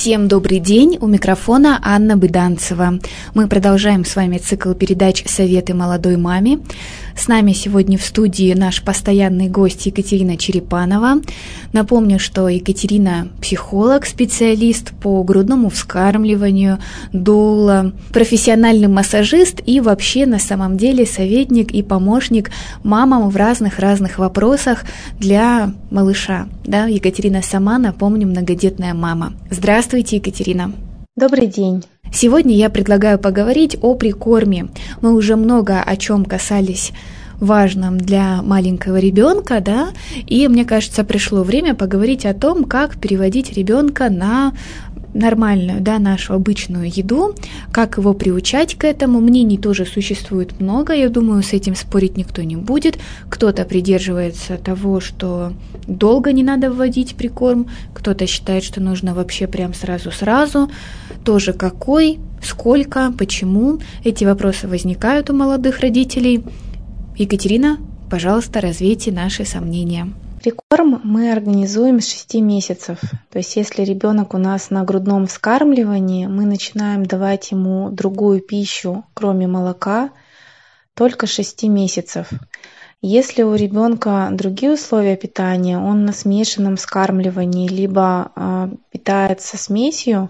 Всем добрый день, у микрофона Анна Быданцева. Мы продолжаем с вами цикл передач «Советы молодой маме». С нами сегодня в студии наш постоянный гость Екатерина Черепанова. Напомню, что Екатерина – психолог, специалист по грудному вскармливанию, дула, профессиональный массажист и вообще на самом деле советник и помощник мамам в разных вопросах для малыша. Да, Екатерина сама, напомню, многодетная мама. Здравствуйте, Екатерина. Добрый день. Сегодня я предлагаю поговорить о прикорме. Мы уже много о чем касались важном для маленького ребенка, да, и мне кажется, пришло время поговорить о том, как переводить ребенка на нормальную, да, нашу обычную еду, как его приучать к этому. Мнений тоже существует много, я думаю, с этим спорить никто не будет. Кто-то придерживается того, что долго не надо вводить прикорм, кто-то считает, что нужно вообще прям сразу. Тоже какой, сколько, почему. Эти вопросы возникают у молодых родителей. Екатерина, пожалуйста, развейте наши сомнения. Прикорм мы организуем с 6 месяцев. То есть если ребенок у нас на грудном вскармливании, мы начинаем давать ему другую пищу, кроме молока, только с 6 месяцев. Если у ребенка другие условия питания, он на смешанном вскармливании, либо питается смесью,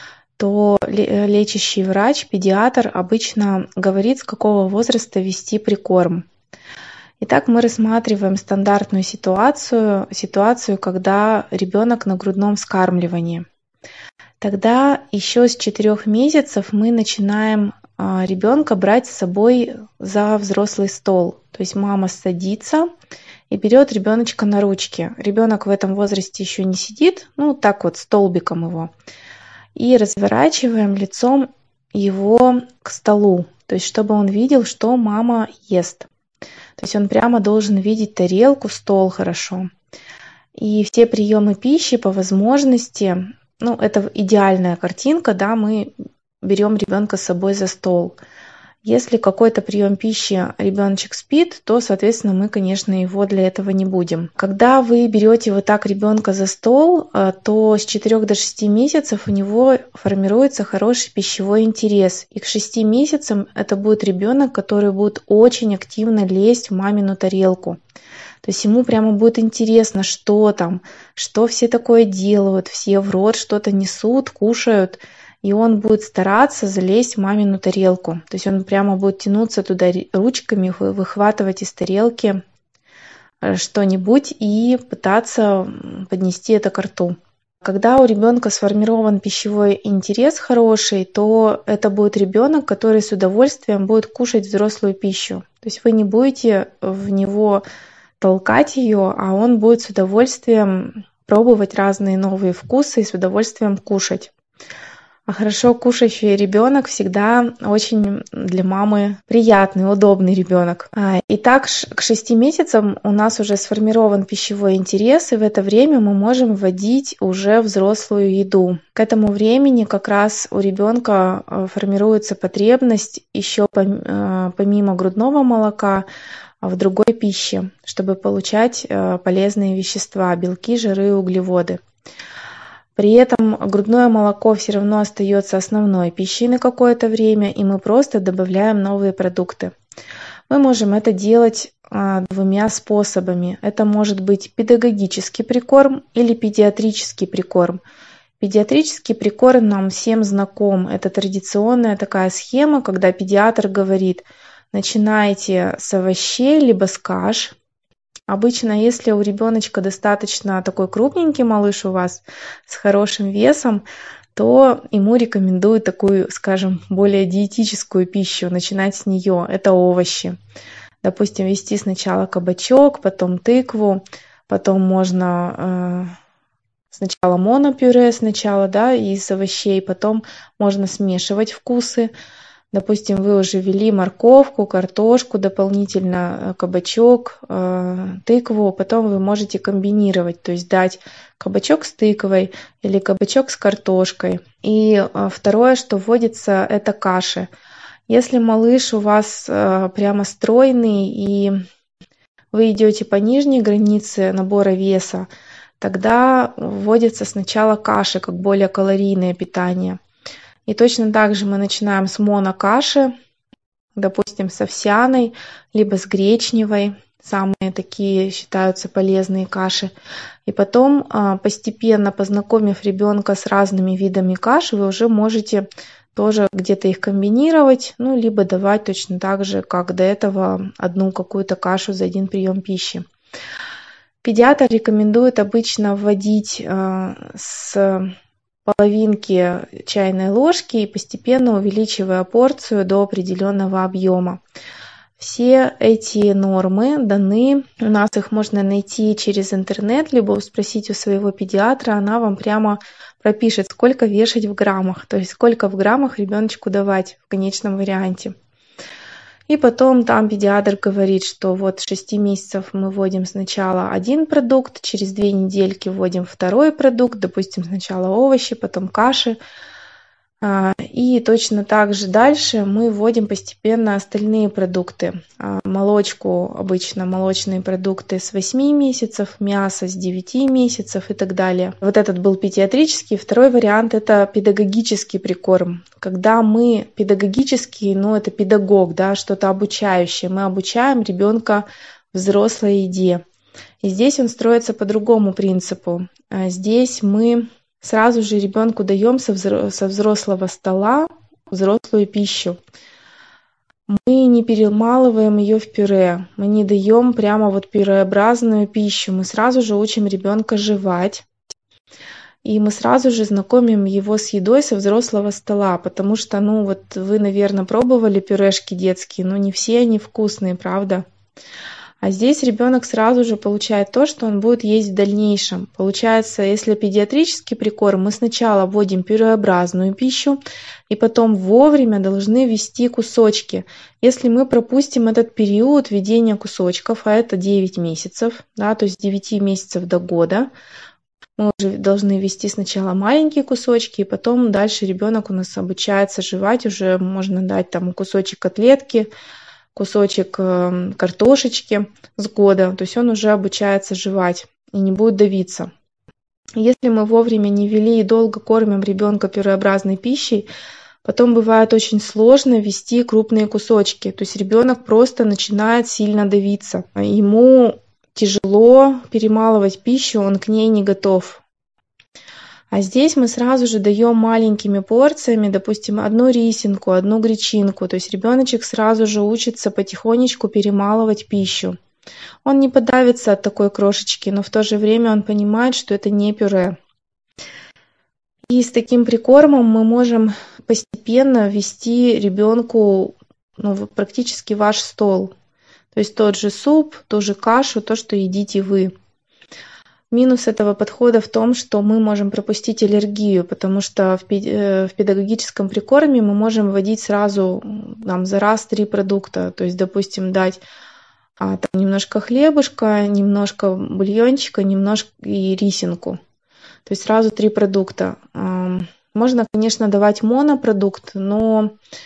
то лечащий врач, педиатр обычно говорит, с какого возраста ввести прикорм. Итак, мы рассматриваем стандартную ситуацию, когда ребенок на грудном вскармливании. Тогда еще с 4 месяцев мы начинаем ребенка брать с собой за взрослый стол. То есть мама садится и берет ребеночка на ручки. Ребенок в этом возрасте еще не сидит, так вот столбиком его. И разворачиваем лицом его к столу, то есть чтобы он видел, что мама ест. То есть он прямо должен видеть тарелку, стол хорошо. И все приемы пищи по возможности, это идеальная картинка, да, мы берем ребенка с собой за стол. Если какой-то прием пищи ребеночек спит, то, соответственно, мы, конечно, его для этого не будем. Когда вы берете вот так ребенка за стол, то с 4 до 6 месяцев у него формируется хороший пищевой интерес. И к 6 месяцам это будет ребенок, который будет очень активно лезть в мамину тарелку. То есть ему прямо будет интересно, что там, что все такое делают, все в рот что-то несут, кушают. И он будет стараться залезть в мамину тарелку. То есть он прямо будет тянуться туда ручками, выхватывать из тарелки что-нибудь и пытаться поднести это к рту. Когда у ребенка сформирован пищевой интерес хороший, то это будет ребенок, который с удовольствием будет кушать взрослую пищу. То есть вы не будете в него толкать ее, а он будет с удовольствием пробовать разные новые вкусы и с удовольствием кушать. А хорошо кушающий ребенок всегда очень для мамы приятный, удобный ребенок. Итак, к 6 месяцам у нас уже сформирован пищевой интерес, и в это время мы можем вводить уже взрослую еду. К этому времени как раз у ребенка формируется потребность еще помимо грудного молока в другой пище, чтобы получать полезные вещества, белки, жиры и углеводы. При этом грудное молоко все равно остается основной пищей на какое-то время, и мы просто добавляем новые продукты. Мы можем это делать 2 способами. Это может быть педагогический прикорм или педиатрический прикорм. Педиатрический прикорм нам всем знаком. Это традиционная такая схема, когда педиатр говорит: начинайте с овощей либо с каш. Обычно, если у ребеночка достаточно такой крупненький малыш у вас с хорошим весом, то ему рекомендуют такую, скажем, более диетическую пищу, начинать с нее. Это овощи. Допустим, ввести сначала кабачок, потом тыкву, потом можно сначала монопюре из овощей, потом можно смешивать вкусы. Допустим, вы уже ввели морковку, картошку, дополнительно кабачок, тыкву, потом вы можете комбинировать, то есть дать кабачок с тыквой или кабачок с картошкой. И второе, что вводится, это каши. Если малыш у вас прямо стройный и вы идете по нижней границе набора веса, тогда вводится сначала каши, как более калорийное питание. И точно так же мы начинаем с монокаши, допустим, с овсяной, либо с гречневой. Самые такие считаются полезные каши. И потом, постепенно познакомив ребенка с разными видами каш, вы уже можете тоже где-то их комбинировать, ну, либо давать точно так же, как до этого, одну какую-то кашу за один прием пищи. Педиатр рекомендует обычно вводить с половинки чайной ложки и постепенно увеличивая порцию до определенного объема. Все эти нормы даны, у нас их можно найти через интернет, либо спросить у своего педиатра, она вам прямо пропишет, сколько вешать в граммах, то есть сколько в граммах ребеночку давать в конечном варианте. И потом там педиатр говорит, что вот с 6 месяцев мы вводим сначала один продукт, через 2 недельки вводим второй продукт, допустим, сначала овощи, потом каши. И точно так же дальше мы вводим постепенно остальные продукты. Молочку, обычно молочные продукты с 8 месяцев, мясо с 9 месяцев и так далее. Вот этот был педиатрический. Второй вариант – это педагогический прикорм. Когда мы педагогический, это педагог, да, что-то обучающее. Мы обучаем ребенка взрослой еде. И здесь он строится по другому принципу. Здесь мы сразу же ребенку даем со взрослого стола взрослую пищу. Мы не перемалываем ее в пюре, мы не даем прямо вот пюреобразную пищу. Мы сразу же учим ребенка жевать. И мы сразу же знакомим его с едой со взрослого стола, потому что, вы, наверное, пробовали пюрешки детские, но не все они вкусные, правда? А здесь ребенок сразу же получает то, что он будет есть в дальнейшем. Получается, если педиатрический прикорм, мы сначала вводим пюреобразную пищу, и потом вовремя должны ввести кусочки. Если мы пропустим этот период введения кусочков, а это 9 месяцев, да, то есть с 9 месяцев до года, мы уже должны ввести сначала маленькие кусочки, и потом дальше ребенок у нас обучается жевать, уже можно дать там кусочек котлетки, кусочек картошечки с года, то есть он уже обучается жевать и не будет давиться. Если мы вовремя не ввели и долго кормим ребенка пюреобразной пищей, потом бывает очень сложно ввести крупные кусочки, то есть ребенок просто начинает сильно давиться. Ему тяжело перемалывать пищу, он к ней не готов. А здесь мы сразу же даем маленькими порциями, допустим, одну рисинку, одну гречинку. То есть ребеночек сразу же учится потихонечку перемалывать пищу. Он не подавится от такой крошечки, но в то же время он понимает, что это не пюре. И с таким прикормом мы можем постепенно ввести ребенку практически ваш стол. То есть тот же суп, ту же кашу, то, что едите вы. Минус этого подхода в том, что мы можем пропустить аллергию, потому что в педагогическом прикорме мы можем вводить сразу за раз 3 продукта. То есть, допустим, дать немножко хлебушка, немножко бульончика, немножко и рисинку. То есть сразу 3 продукта. Можно, конечно, давать монопродукт, но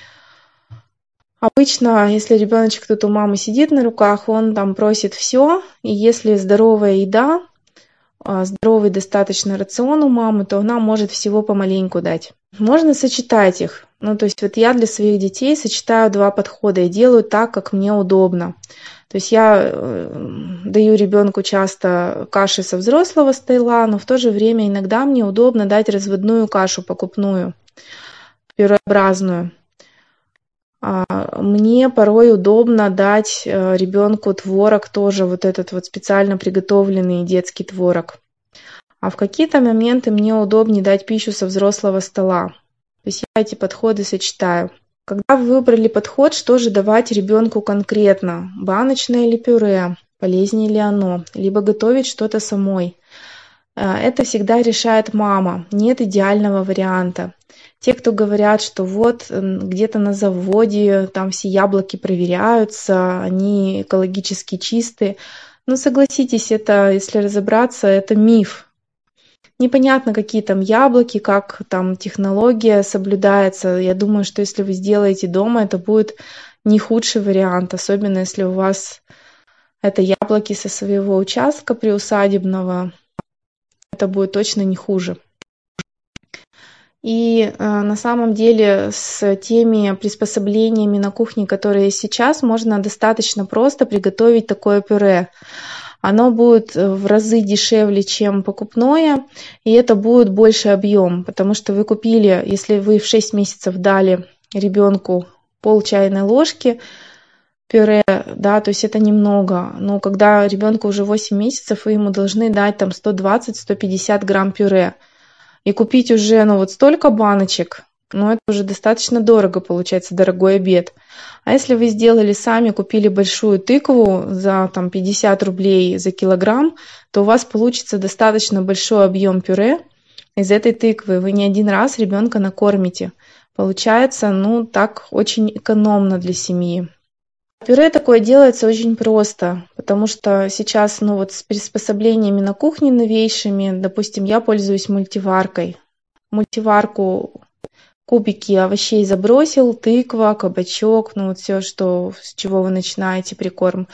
обычно, если ребеночек тут у мамы сидит на руках, он там просит все, и если здоровая еда, здоровый достаточно рацион у мамы, то она может всего помаленьку дать. Можно сочетать их. То есть я для своих детей сочетаю 2 подхода и делаю так, как мне удобно. То есть я даю ребенку часто каши со взрослого стола, но в то же время иногда мне удобно дать разводную кашу покупную, пюреобразную. Мне порой удобно дать ребенку творог тоже, этот специально приготовленный детский творог. А в какие-то моменты мне удобнее дать пищу со взрослого стола. То есть я эти подходы сочетаю. Когда вы выбрали подход, что же давать ребенку конкретно? Баночное или пюре? Полезнее ли оно? Либо готовить что-то самой? Это всегда решает мама. Нет идеального варианта. Те, кто говорят, что где-то на заводе там все яблоки проверяются, они экологически чистые. Согласитесь, это, если разобраться, это миф. Непонятно, какие там яблоки, как там технология соблюдается. Я думаю, что если вы сделаете дома, это будет не худший вариант, особенно если у вас это яблоки со своего участка приусадебного. это будет точно не хуже. И на самом деле с теми приспособлениями на кухне, которые есть сейчас, можно достаточно просто приготовить такое пюре. Оно будет в разы дешевле, чем покупное, и это будет больше объем, потому что вы купили, если вы в 6 месяцев дали ребенку пол чайной ложки пюре, да, то есть это немного, но когда ребенку уже 8 месяцев, вы ему должны дать там 120-150 грамм пюре. И купить уже вот столько баночек, это уже достаточно дорого, получается, дорогой обед. А если вы сделали сами, купили большую тыкву за 50 рублей за килограмм, то у вас получится достаточно большой объем пюре. Из этой тыквы вы не один раз ребенка накормите. Получается, так очень экономно для семьи. Пюре такое делается очень просто, потому что сейчас, с приспособлениями на кухне новейшими, допустим, я пользуюсь мультиваркой. Мультиварку кубики овощей забросил, тыква, кабачок, все, с чего вы начинаете прикорм.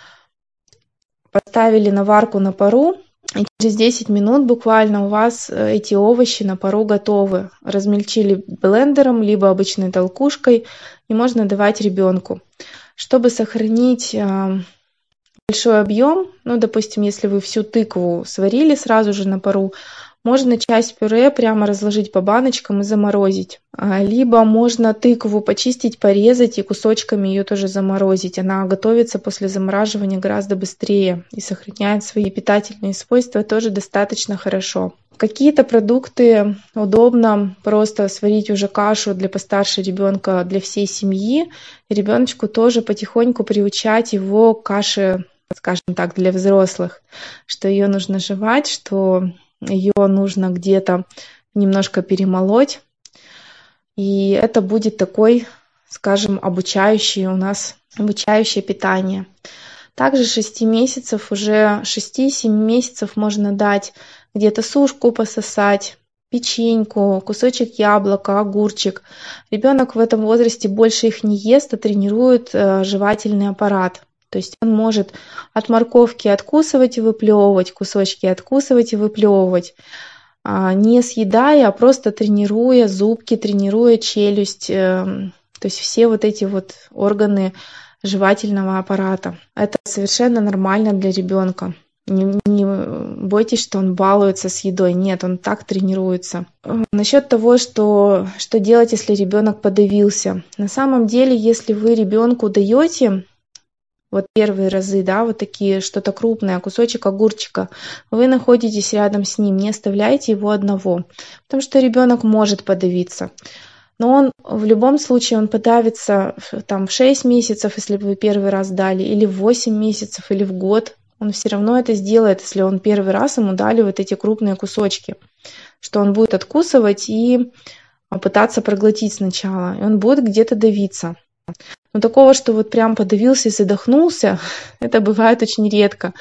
Поставили на варку на пару, и через 10 минут буквально у вас эти овощи на пару готовы. Размельчили блендером, либо обычной толкушкой, и можно давать ребенку. Чтобы сохранить большой объем, допустим, если вы всю тыкву сварили сразу же на пару, можно часть пюре прямо разложить по баночкам и заморозить. Либо можно тыкву почистить, порезать и кусочками ее тоже заморозить. Она готовится после замораживания гораздо быстрее и сохраняет свои питательные свойства тоже достаточно хорошо. Какие-то продукты удобно просто сварить уже кашу для постарше ребенка, для всей семьи. И ребеночку тоже потихоньку приучать его к каше, скажем так, для взрослых, что ее нужно жевать, что ее нужно где-то немножко перемолоть. И это будет такой, скажем, обучающее питание. Также 6 месяцев, уже 6-7 месяцев можно дать где-то сушку пососать, печеньку, кусочек яблока, огурчик. Ребенок в этом возрасте больше их не ест, а тренирует жевательный аппарат. То есть он может от морковки откусывать и выплевывать, кусочки откусывать и выплевывать, не съедая, а просто тренируя зубки, тренируя челюсть, то есть все эти органы жевательного аппарата. Это совершенно нормально для ребенка. Не бойтесь, что он балуется с едой. Нет, он так тренируется. Насчет того, что делать, если ребенок подавился. На самом деле, если вы ребенку даете первые разы, такие что-то крупное, кусочек огурчика, вы находитесь рядом с ним, не оставляйте его одного, потому что ребенок может подавиться. Но он в любом случае он подавится в 6 месяцев, если вы первый раз дали, или в 8 месяцев, или в год. Он все равно это сделает, если он первый раз ему дали эти крупные кусочки, что он будет откусывать и пытаться проглотить сначала, и он будет где-то давиться. Но такого, что прям подавился и задохнулся, это бывает очень редко.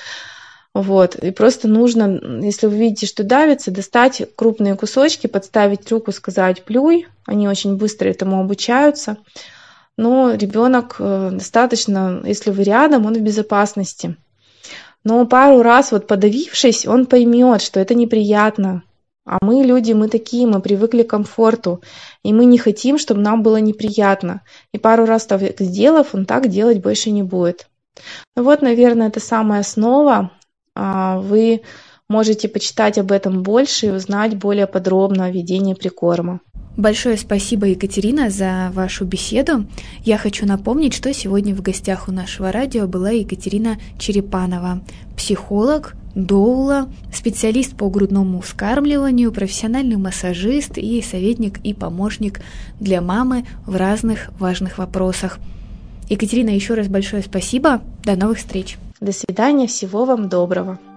И просто нужно, если вы видите, что давится, достать крупные кусочки, подставить руку, сказать «плюй». Они очень быстро этому обучаются. Но ребенок достаточно, если вы рядом, он в безопасности. Но пару раз подавившись, он поймет, что это неприятно. А мы люди, мы такие, мы привыкли к комфорту. И мы не хотим, чтобы нам было неприятно. И пару раз так сделав, он так делать больше не будет. Наверное, это самая основа. Вы можете почитать об этом больше и узнать более подробно о ведении прикорма. Большое спасибо, Екатерина, за вашу беседу. Я хочу напомнить, что сегодня в гостях у нашего радио была Екатерина Черепанова, психолог, доула, специалист по грудному вскармливанию, профессиональный массажист и советник и помощник для мамы в разных важных вопросах. Екатерина, еще раз большое спасибо. До новых встреч. До свидания, всего вам доброго.